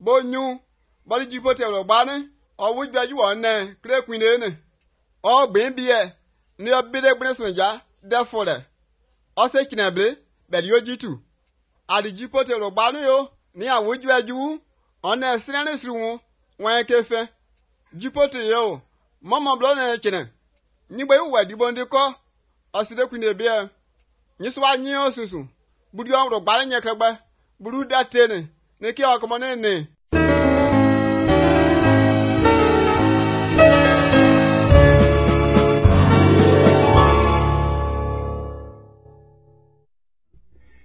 Bonyu, body jipote bane, or would you on ne, clear queen in. Or baby, near bidder Bresmaja, therefore. Or say kinable, but you G2. Are the jipote bane, near would you on a sinus room, when cafe. Jipote yo, Mamma blown a chine. Niba where the bondy call, or see the queen beer. Niswa nyo susu. Budu ang ro bala nyakaba. Budu da tene. Neki akomane ne.